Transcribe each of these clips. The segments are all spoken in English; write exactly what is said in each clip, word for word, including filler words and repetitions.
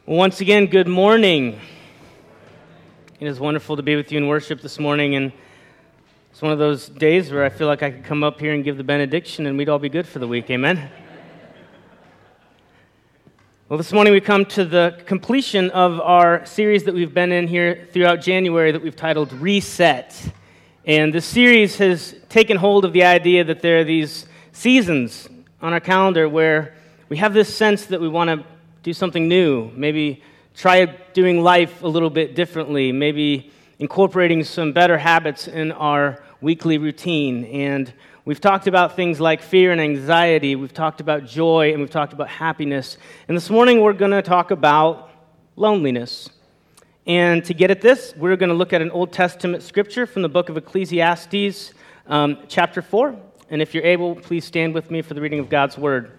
Well, once again, good morning. It is wonderful to be with you in worship this morning, and it's one of those days where I feel like I could come up here and give the benediction, and we'd all be good for the week. Amen? Well, this morning we come to the completion of our series that we've been in here throughout January that we've titled Reset. And this series has taken hold of the idea that there are these seasons on our calendar where we have this sense that we want to do something new, maybe try doing life a little bit differently, maybe incorporating some better habits in our weekly routine. And we've talked about things like fear and anxiety, we've talked about joy, and we've talked about happiness. And this morning we're going to talk about loneliness. And to get at this, we're going to look at an Old Testament scripture from the book of Ecclesiastes, um, chapter four. And if you're able, please stand with me for the reading of God's Word.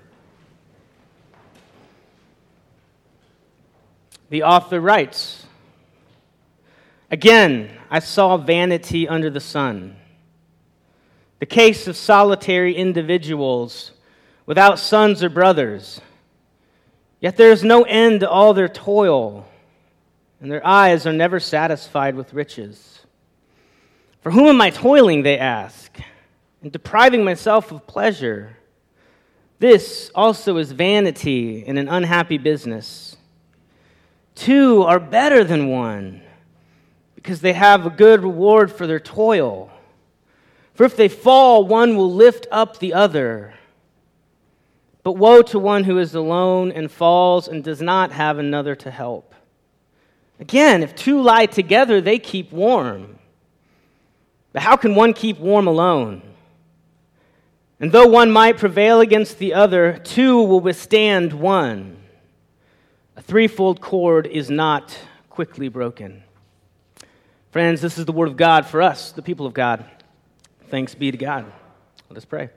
The author writes, "Again, I saw vanity under the sun, the case of solitary individuals without sons or brothers. Yet there is no end to all their toil, and their eyes are never satisfied with riches. For whom am I toiling, they ask, and depriving myself of pleasure? This also is vanity and an unhappy business. Two are better than one, because they have a good reward for their toil. For if they fall, one will lift up the other. But woe to one who is alone and falls and does not have another to help. Again, if two lie together, they keep warm. But how can one keep warm alone? And though one might prevail against the other, two will withstand one. A threefold cord is not quickly broken." Friends, this is the word of God for us, the people of God. Thanks be to God. Let us pray.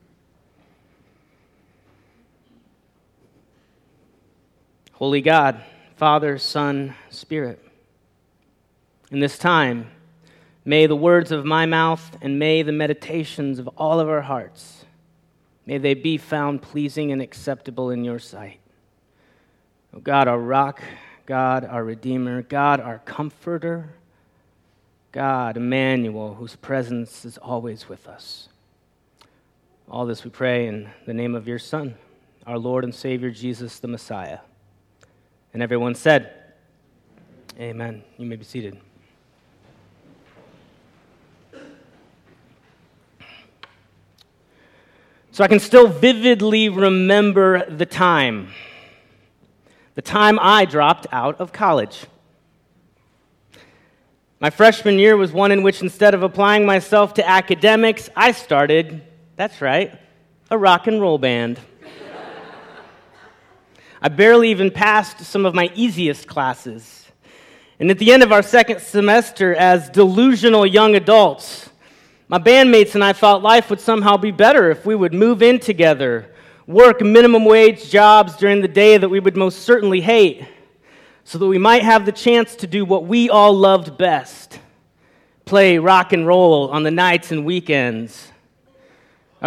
Holy God, Father, Son, Spirit, in this time, may the words of my mouth and may the meditations of all of our hearts, may they be found pleasing and acceptable in your sight. Oh God, our rock, God, our Redeemer, God, our Comforter, God, Emmanuel, whose presence is always with us. All this we pray in the name of your Son, our Lord and Savior, Jesus the Messiah. And everyone said, Amen. You may be seated. So I can still vividly remember the time. The time I dropped out of college. My freshman year was one in which instead of applying myself to academics, I started, that's right, a rock and roll band. I barely even passed some of my easiest classes. And at the end of our second semester as delusional young adults, my bandmates and I thought life would somehow be better if we would move in together, work minimum wage jobs during the day that we would most certainly hate, so that we might have the chance to do what we all loved best, play rock and roll on the nights and weekends. A,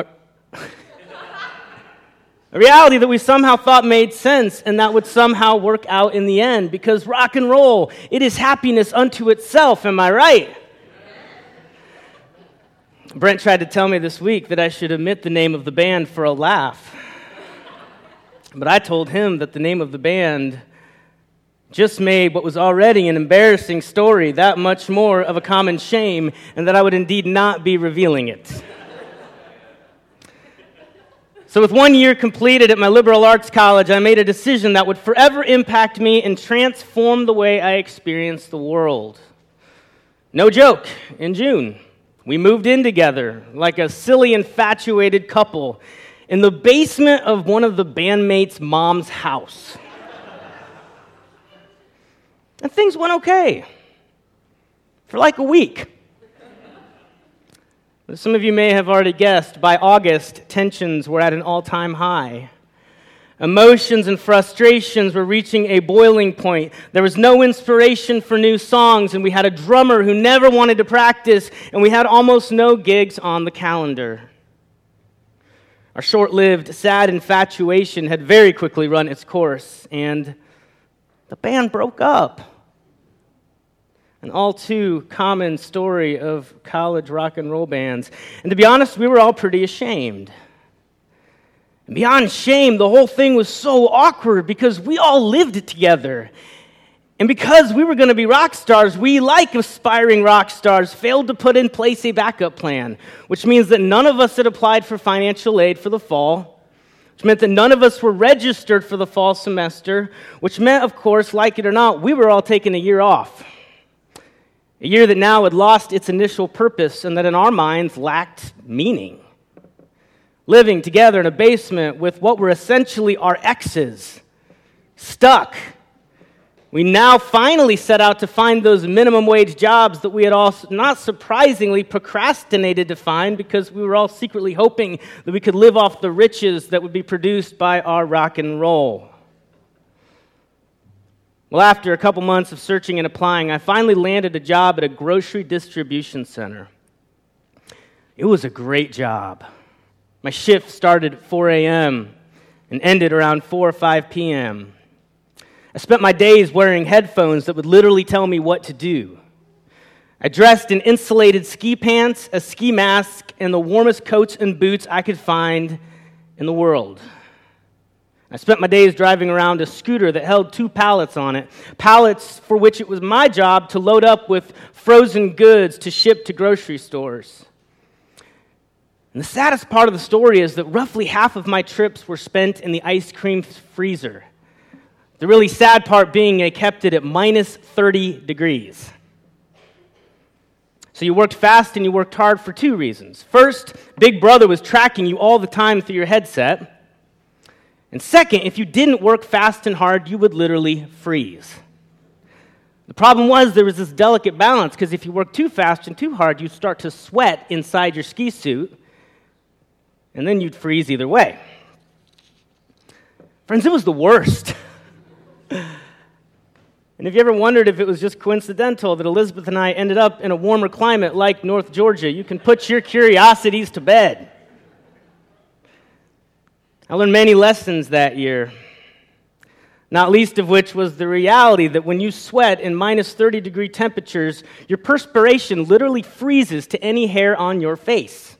a reality that we somehow thought made sense and that would somehow work out in the end, because rock and roll, it is happiness unto itself, am I right? Brent tried to tell me this week that I should omit the name of the band for a laugh. But I told him that the name of the band just made what was already an embarrassing story that much more of a common shame, and that I would indeed not be revealing it. So with one year completed at my liberal arts college, I made a decision that would forever impact me and transform the way I experienced the world. No joke, in June, we moved in together like a silly, infatuated couple in the basement of one of the bandmates' mom's house. And things went okay for like a week. As some of you may have already guessed, by August, tensions were at an all-time high. Emotions and frustrations were reaching a boiling point. There was no inspiration for new songs, and we had a drummer who never wanted to practice, and we had almost no gigs on the calendar. Our short-lived, sad infatuation had very quickly run its course, and the band broke up. An all too common story of college rock and roll bands. And to be honest, we were all pretty ashamed. And beyond shame, the whole thing was so awkward because we all lived together. And because we were going to be rock stars, we, like aspiring rock stars, failed to put in place a backup plan, which means that none of us had applied for financial aid for the fall, which meant that none of us were registered for the fall semester, which meant, of course, like it or not, we were all taking a year off. A year that now had lost its initial purpose and that in our minds lacked meaning. Living together in a basement with what were essentially our exes, stuck. We now finally set out to find those minimum wage jobs that we had all, not surprisingly, procrastinated to find because we were all secretly hoping that we could live off the riches that would be produced by our rock and roll. Well, after a couple months of searching and applying, I finally landed a job at a grocery distribution center. It was a great job. My shift started at four a.m. and ended around four or five p.m. I spent my days wearing headphones that would literally tell me what to do. I dressed in insulated ski pants, a ski mask, and the warmest coats and boots I could find in the world. I spent my days driving around a scooter that held two pallets on it, pallets for which it was my job to load up with frozen goods to ship to grocery stores. And the saddest part of the story is that roughly half of my trips were spent in the ice cream freezer. The really sad part being I kept it at minus thirty degrees. So you worked fast and you worked hard for two reasons. First, Big Brother was tracking you all the time through your headset. And second, if you didn't work fast and hard, you would literally freeze. The problem was there was this delicate balance, because if you worked too fast and too hard, you'd start to sweat inside your ski suit, and then you'd freeze either way. Friends, it was the worst. And if you ever wondered if it was just coincidental that Elizabeth and I ended up in a warmer climate like North Georgia, you can put your curiosities to bed. I learned many lessons that year, not least of which was the reality that when you sweat in minus thirty degree temperatures, your perspiration literally freezes to any hair on your face.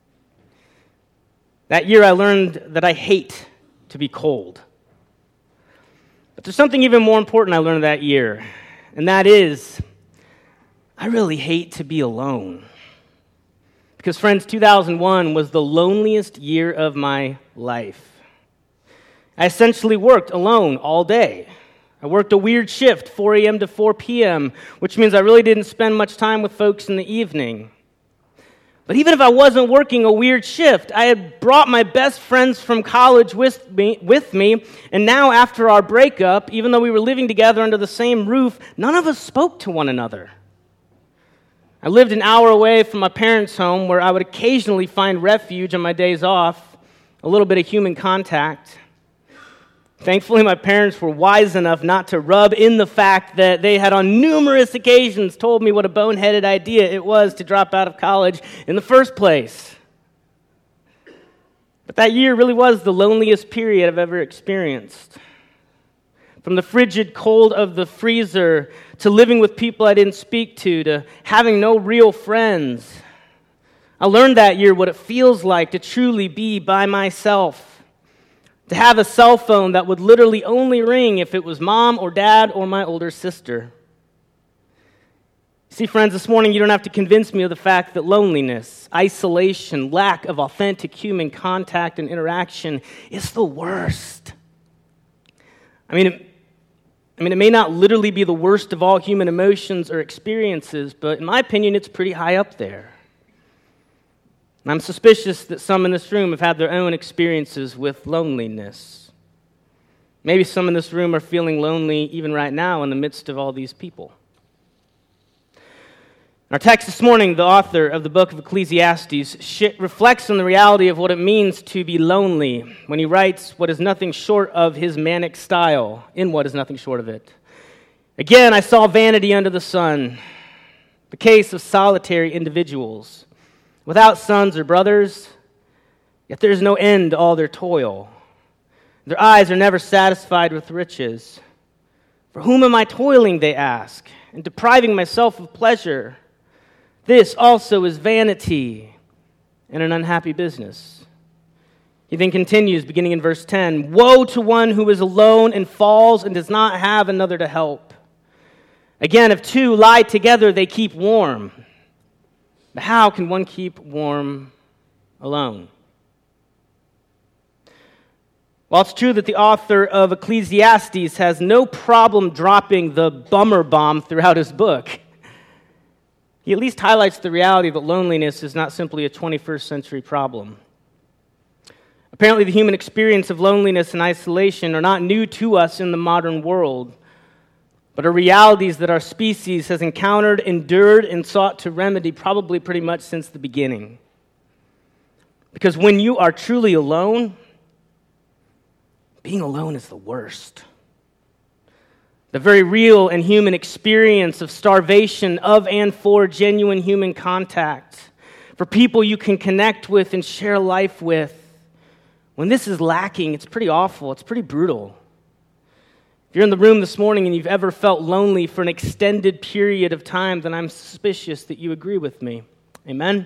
That year I learned that I hate to be cold. But there's something even more important I learned that year, and that is, I really hate to be alone. Because, friends, two thousand one was the loneliest year of my life. I essentially worked alone all day. I worked a weird shift, four a.m. to four p.m., which means I really didn't spend much time with folks in the evening. But even if I wasn't working a weird shift, I had brought my best friends from college with me, with me, and now after our breakup, even though we were living together under the same roof, none of us spoke to one another. I lived an hour away from my parents' home where I would occasionally find refuge on my days off, a little bit of human contact. Thankfully, my parents were wise enough not to rub in the fact that they had on numerous occasions told me what a boneheaded idea it was to drop out of college in the first place. But that year really was the loneliest period I've ever experienced. From the frigid cold of the freezer, to living with people I didn't speak to, to having no real friends. I learned that year what it feels like to truly be by myself. To have a cell phone that would literally only ring if it was mom or dad or my older sister. See, friends, this morning you don't have to convince me of the fact that loneliness, isolation, lack of authentic human contact and interaction is the worst. I mean, it, I mean, it may not literally be the worst of all human emotions or experiences, but in my opinion, it's pretty high up there. And I'm suspicious that some in this room have had their own experiences with loneliness. Maybe some in this room are feeling lonely even right now in the midst of all these people. In our text this morning, the author of the book of Ecclesiastes reflects on the reality of what it means to be lonely when he writes what is nothing short of his manic style, in what is nothing short of it. Again, I saw vanity under the sun, the case of solitary individuals, without sons or brothers, yet there is no end to all their toil. Their eyes are never satisfied with riches. For whom am I toiling, they ask, and depriving myself of pleasure? This also is vanity and an unhappy business. He then continues, beginning in verse ten, Woe to one who is alone and falls and does not have another to help. Again, if two lie together, they keep warm. But how can one keep warm alone? While it's true that the author of Ecclesiastes has no problem dropping the bummer bomb throughout his book, he at least highlights the reality that loneliness is not simply a twenty-first century problem. Apparently, the human experience of loneliness and isolation are not new to us in the modern world, but are realities that our species has encountered, endured, and sought to remedy probably pretty much since the beginning. Because when you are truly alone, being alone is the worst. The very real and human experience of starvation of and for genuine human contact, for people you can connect with and share life with. When this is lacking, it's pretty awful. It's pretty brutal. If you're in the room this morning and you've ever felt lonely for an extended period of time, then I'm suspicious that you agree with me. Amen?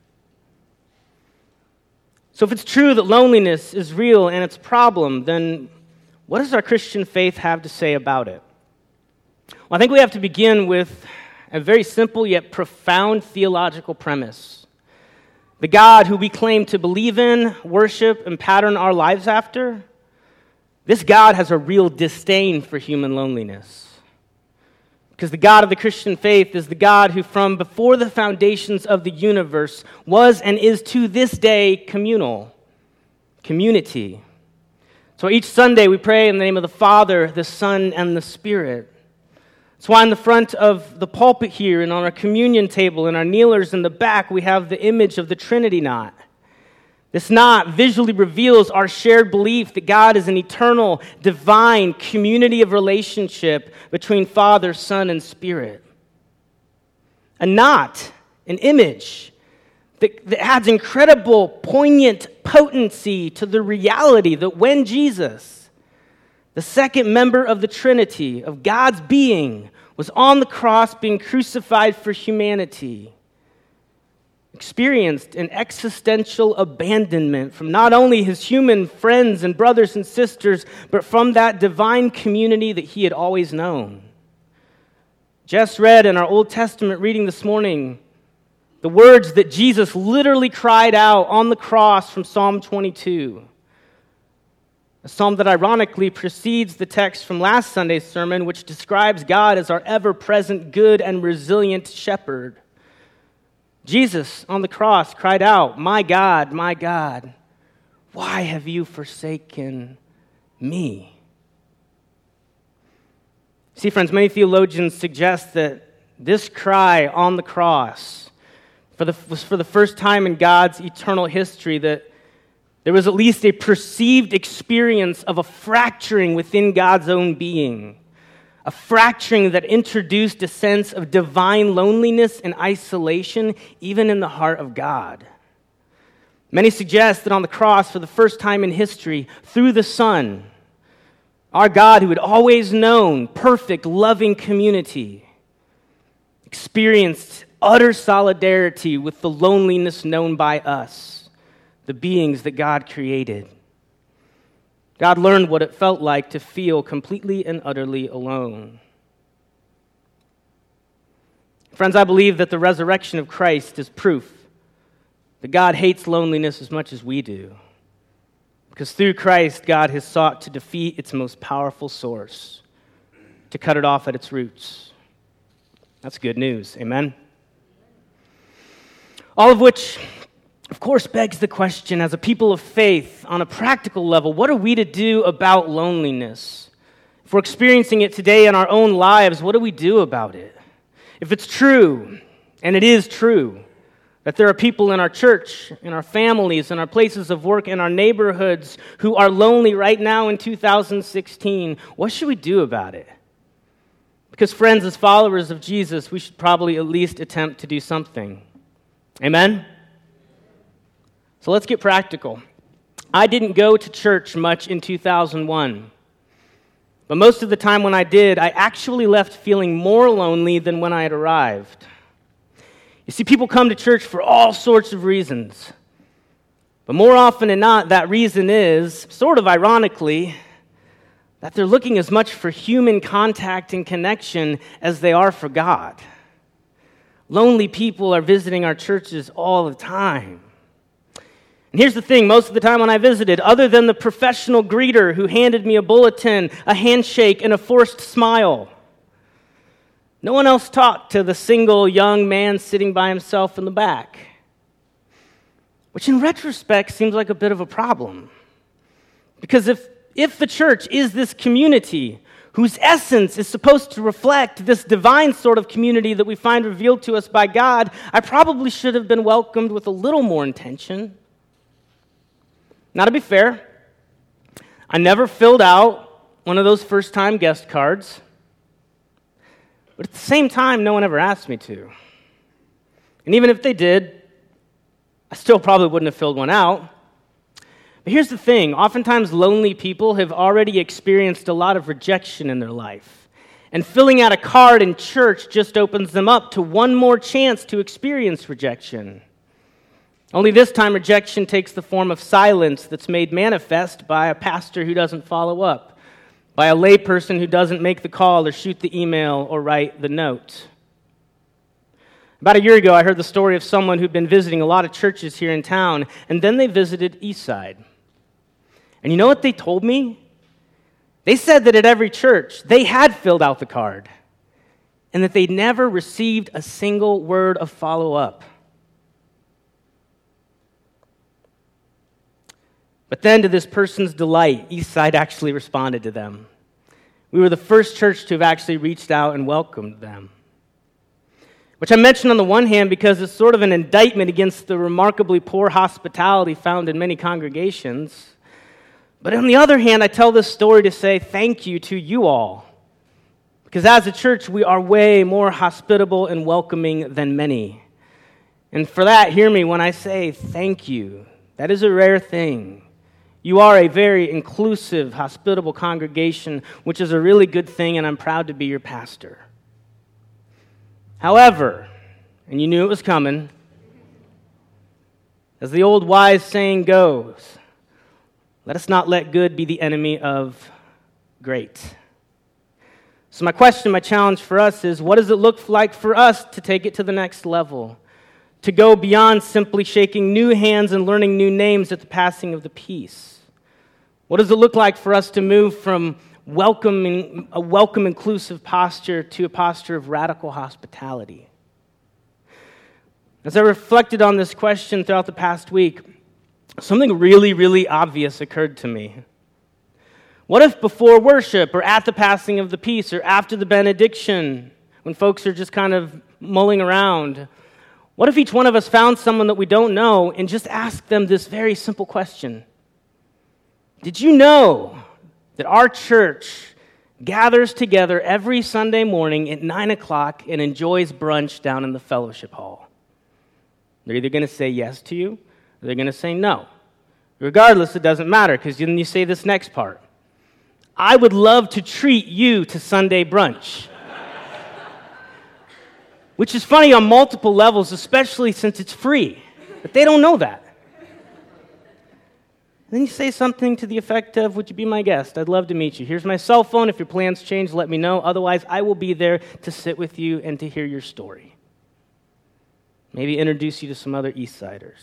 So if it's true that loneliness is real and it's a problem, then what does our Christian faith have to say about it? Well, I think we have to begin with a very simple yet profound theological premise. The God who we claim to believe in, worship, and pattern our lives after, this God has a real disdain for human loneliness. Because the God of the Christian faith is the God who from before the foundations of the universe was and is to this day communal, community. So each Sunday we pray in the name of the Father, the Son, and the Spirit. That's why in the front of the pulpit here and on our communion table and our kneelers in the back we have the image of the Trinity knot. This knot visually reveals our shared belief that God is an eternal, divine community of relationship between Father, Son, and Spirit. A knot, an image that, that adds incredible, poignant potency to the reality that when Jesus, the second member of the Trinity, of God's being, was on the cross being crucified for humanity, experienced an existential abandonment from not only his human friends and brothers and sisters, but from that divine community that he had always known. Just read in our Old Testament reading this morning the words that Jesus literally cried out on the cross from Psalm twenty-two. A psalm that ironically precedes the text from last Sunday's sermon, which describes God as our ever-present, good, and resilient shepherd. Jesus on the cross cried out, "My God, my God, why have you forsaken me?" See, friends, many theologians suggest that this cry on the cross for the, was for the first time in God's eternal history, that there was at least a perceived experience of a fracturing within God's own being. A fracturing that introduced a sense of divine loneliness and isolation, even in the heart of God. Many suggest that on the cross, for the first time in history, through the Son, our God, who had always known perfect, loving community, experienced utter solidarity with the loneliness known by us, the beings that God created. God learned what it felt like to feel completely and utterly alone. Friends, I believe that the resurrection of Christ is proof that God hates loneliness as much as we do. Because through Christ, God has sought to defeat its most powerful source, to cut it off at its roots. That's good news. Amen? All of which, of course, begs the question, as a people of faith, on a practical level, what are we to do about loneliness? If we're experiencing it today in our own lives, what do we do about it? If it's true, and it is true, that there are people in our church, in our families, in our places of work, in our neighborhoods who are lonely right now in two thousand sixteen, what should we do about it? Because, friends, as followers of Jesus, we should probably at least attempt to do something. Amen? So let's get practical. I didn't go to church much in two thousand one. But most of the time when I did, I actually left feeling more lonely than when I had arrived. You see, people come to church for all sorts of reasons. But more often than not, that reason is, sort of ironically, that they're looking as much for human contact and connection as they are for God. Lonely people are visiting our churches all the time. And here's the thing, most of the time when I visited, other than the professional greeter who handed me a bulletin, a handshake, and a forced smile, no one else talked to the single young man sitting by himself in the back. Which in retrospect seems like a bit of a problem. Because if, if the church is this community whose essence is supposed to reflect this divine sort of community that we find revealed to us by God, I probably should have been welcomed with a little more intention. Now, to be fair, I never filled out one of those first-time guest cards, but at the same time, no one ever asked me to. And even if they did, I still probably wouldn't have filled one out. But here's the thing, oftentimes lonely people have already experienced a lot of rejection in their life, and filling out a card in church just opens them up to one more chance to experience rejection. Only this time, rejection takes the form of silence that's made manifest by a pastor who doesn't follow up, by a layperson who doesn't make the call or shoot the email or write the note. About a year ago, I heard the story of someone who'd been visiting a lot of churches here in town, and then they visited Eastside. And you know what they told me? They said that at every church, they had filled out the card, and that they never received a single word of follow-up. But then, to this person's delight, Eastside actually responded to them. We were the first church to have actually reached out and welcomed them. Which I mention on the one hand because it's sort of an indictment against the remarkably poor hospitality found in many congregations. But on the other hand, I tell this story to say thank you to you all. Because as a church, we are way more hospitable and welcoming than many. And for that, hear me when I say thank you. That is a rare thing. You are a very inclusive, hospitable congregation, which is a really good thing, and I'm proud to be your pastor. However, and you knew it was coming, as the old wise saying goes, let us not let good be the enemy of great. So my question, my challenge for us is, what does it look like for us to take it to the next level? To go beyond simply shaking new hands and learning new names at the passing of the peace? What does it look like for us to move from welcoming, a welcome, inclusive posture to a posture of radical hospitality? As I reflected on this question throughout the past week, something really, really obvious occurred to me. What if before worship, or at the passing of the peace, or after the benediction, when folks are just kind of mulling around, what if each one of us found someone that we don't know and just asked them this very simple question? Did you know that our church gathers together every Sunday morning at nine o'clock and enjoys brunch down in the fellowship hall? They're either going to say yes to you, or they're going to say no. Regardless, it doesn't matter, because then you say this next part. I would love to treat you to Sunday brunch. Which is funny on multiple levels, especially since it's free. But they don't know that. Then you say something to the effect of, would you be my guest? I'd love to meet you. Here's my cell phone. If your plans change, let me know. Otherwise, I will be there to sit with you and to hear your story. Maybe introduce you to some other Eastsiders.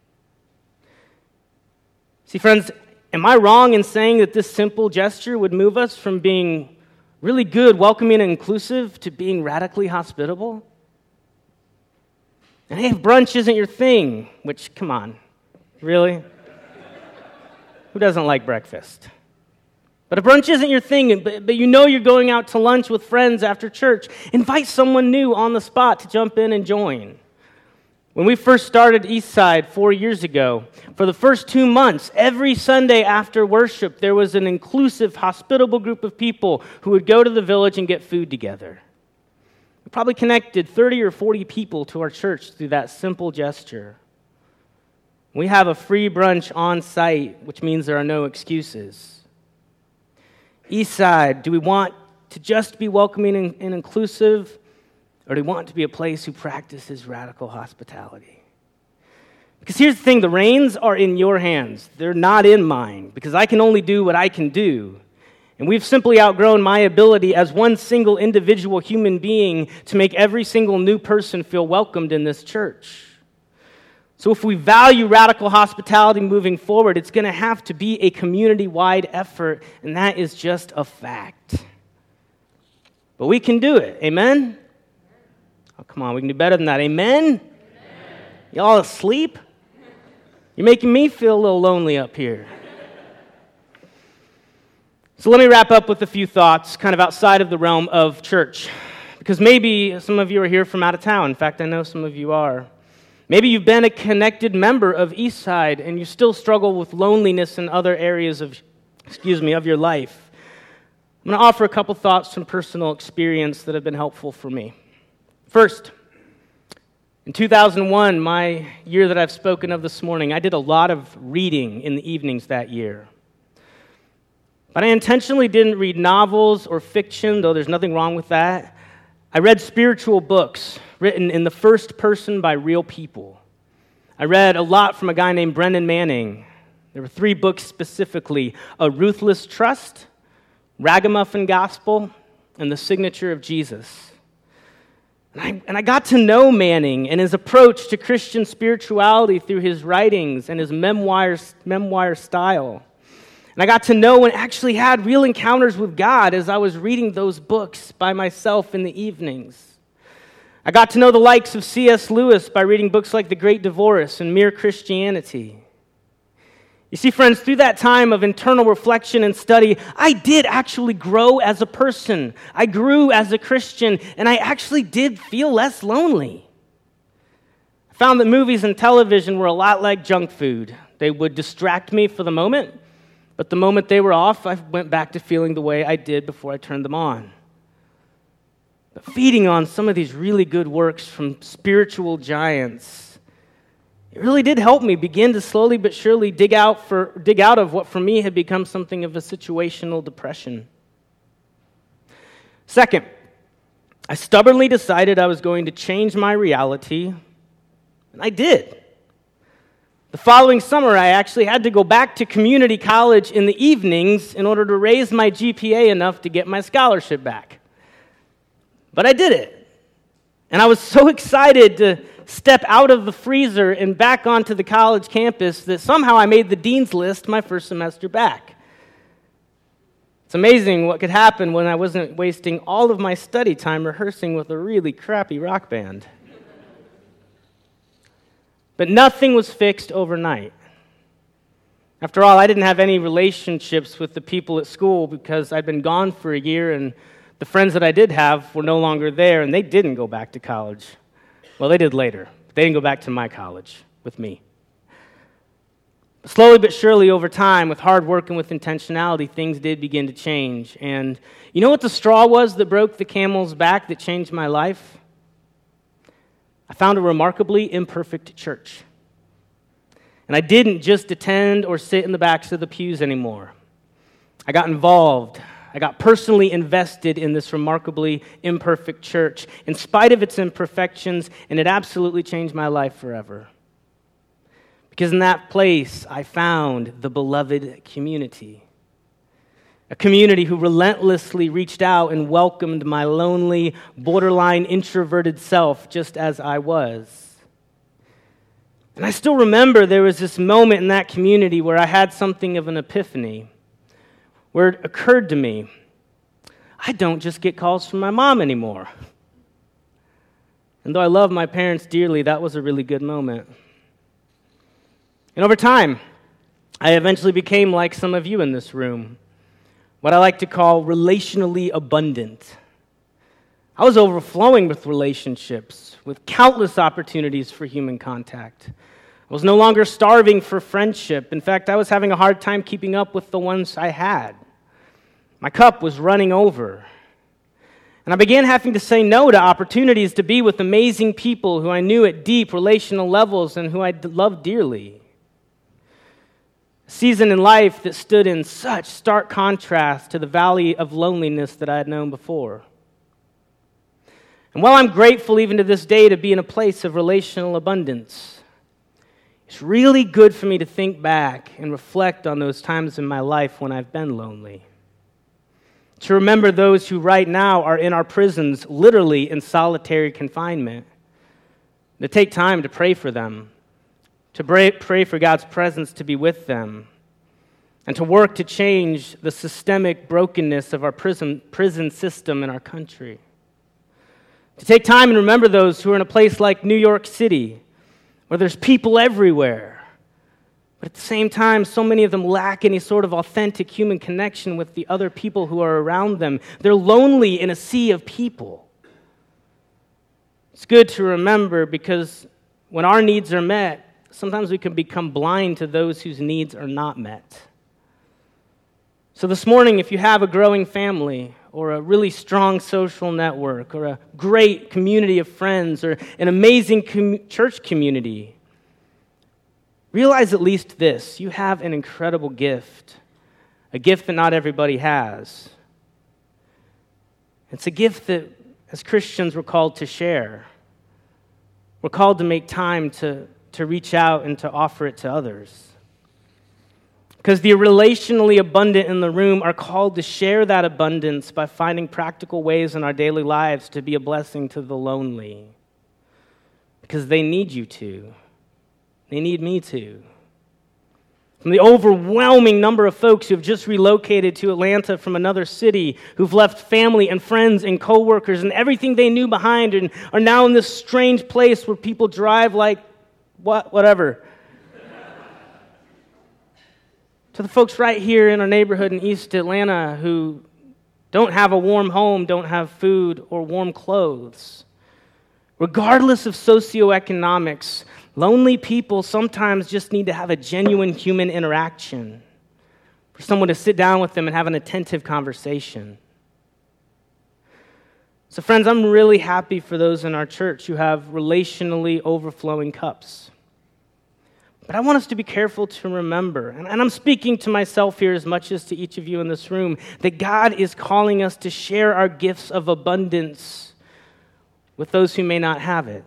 See, friends, am I wrong in saying that this simple gesture would move us from being really good, welcoming, and inclusive to being radically hospitable? And hey, if brunch isn't your thing, which, come on, really? Who doesn't like breakfast? But if brunch isn't your thing, but, but you know you're going out to lunch with friends after church, invite someone new on the spot to jump in and join. When we first started Eastside four years ago, for the first two months, every Sunday after worship, there was an inclusive, hospitable group of people who would go to the village and get food together. We probably connected thirty or forty people to our church through that simple gesture. We have a free brunch on site, which means there are no excuses. Eastside, do we want to just be welcoming and, and inclusive, or do we want to be a place who practices radical hospitality? Because here's the thing, the reins are in your hands. They're not in mine, because I can only do what I can do. And we've simply outgrown my ability as one single individual human being to make every single new person feel welcomed in this church. So if we value radical hospitality moving forward, it's going to have to be a community-wide effort, and that is just a fact. But we can do it. Amen? Oh, come on, we can do better than that. Amen? Amen. Y'all asleep? You're making me feel a little lonely up here. So let me wrap up with a few thoughts kind of outside of the realm of church, because maybe some of you are here from out of town. In fact, I know some of you are. Maybe you've been a connected member of Eastside and you still struggle with loneliness in other areas of, excuse me, of your life. I'm going to offer a couple thoughts from personal experience that have been helpful for me. First, in two thousand one, my year that I've spoken of this morning, I did a lot of reading in the evenings that year. But I intentionally didn't read novels or fiction, though there's nothing wrong with that. I read spiritual books written in the first person by real people. I read a lot from a guy named Brennan Manning. There were three books specifically: A Ruthless Trust, Ragamuffin Gospel, and The Signature of Jesus. And I, and I got to know Manning and his approach to Christian spirituality through his writings and his memoir, memoir style. And I got to know and actually had real encounters with God as I was reading those books by myself in the evenings. I got to know the likes of C S Lewis by reading books like The Great Divorce and Mere Christianity. You see, friends, through that time of internal reflection and study, I did actually grow as a person. I grew as a Christian, and I actually did feel less lonely. I found that movies and television were a lot like junk food. They would distract me for the moment, but the moment they were off, I went back to feeling the way I did before I turned them on. But feeding on some of these really good works from spiritual giants, it really did help me begin to slowly but surely dig out for dig out of what for me had become something of a situational depression. Second, I stubbornly decided I was going to change my reality, and I did. The following summer, I actually had to go back to community college in the evenings in order to raise my G P A enough to get my scholarship back. But I did it. And I was so excited to step out of the freezer and back onto the college campus that somehow I made the dean's list my first semester back. It's amazing what could happen when I wasn't wasting all of my study time rehearsing with a really crappy rock band. But nothing was fixed overnight. After all, I didn't have any relationships with the people at school because I'd been gone for a year, and the friends that I did have were no longer there, and they didn't go back to college. Well, they did later. But they didn't go back to my college with me. But slowly but surely over time, with hard work and with intentionality, things did begin to change. And you know what the straw was that broke the camel's back that changed my life? I found a remarkably imperfect church. And I didn't just attend or sit in the backs of the pews anymore. I got involved. I got personally invested in this remarkably imperfect church, in spite of its imperfections, and it absolutely changed my life forever. Because in that place, I found the beloved community. A community who relentlessly reached out and welcomed my lonely, borderline introverted self just as I was. And I still remember there was this moment in that community where I had something of an epiphany, where it occurred to me, I don't just get calls from my mom anymore. And though I love my parents dearly, that was a really good moment. And over time, I eventually became like some of you in this room, what I like to call relationally abundant. I was overflowing with relationships, with countless opportunities for human contact. I was no longer starving for friendship. In fact, I was having a hard time keeping up with the ones I had. My cup was running over. And I began having to say no to opportunities to be with amazing people who I knew at deep relational levels and who I loved dearly. A season in life that stood in such stark contrast to the valley of loneliness that I had known before. And while I'm grateful even to this day to be in a place of relational abundance, it's really good for me to think back and reflect on those times in my life when I've been lonely. To remember those who right now are in our prisons, literally in solitary confinement. To take time to pray for them, to pray, pray for God's presence to be with them, and to work to change the systemic brokenness of our prison, prison system in our country. To take time and remember those who are in a place like New York City, where there's people everywhere, but at the same time, so many of them lack any sort of authentic human connection with the other people who are around them. They're lonely in a sea of people. It's good to remember because when our needs are met, sometimes we can become blind to those whose needs are not met. So this morning, if you have a growing family or a really strong social network or a great community of friends or an amazing com- church community, realize at least this: you have an incredible gift, a gift that not everybody has. It's a gift that, as Christians, we're called to share. We're called to make time to, to reach out and to offer it to others. Because the relationally abundant in the room are called to share that abundance by finding practical ways in our daily lives to be a blessing to the lonely. Because they need you to. They need me to. From the overwhelming number of folks who have just relocated to Atlanta from another city, who've left family and friends and coworkers and everything they knew behind and are now in this strange place where people drive like what, whatever. To the folks right here in our neighborhood in East Atlanta who don't have a warm home, don't have food or warm clothes. Regardless of socioeconomics, lonely people sometimes just need to have a genuine human interaction, for someone to sit down with them and have an attentive conversation. So friends, I'm really happy for those in our church who have relationally overflowing cups. But I want us to be careful to remember, and I'm speaking to myself here as much as to each of you in this room, that God is calling us to share our gifts of abundance with those who may not have it.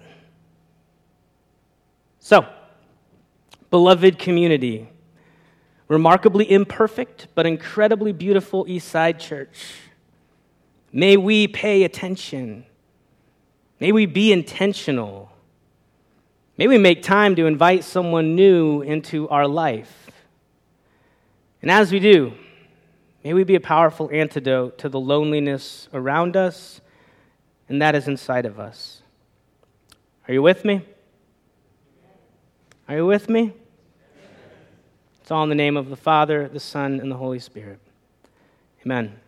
So, beloved community, remarkably imperfect but incredibly beautiful Eastside Church, may we pay attention. May we be intentional. May we make time to invite someone new into our life. And as we do, may we be a powerful antidote to the loneliness around us and that is inside of us. Are you with me? Are you with me? It's all in the name of the Father, the Son, and the Holy Spirit. Amen.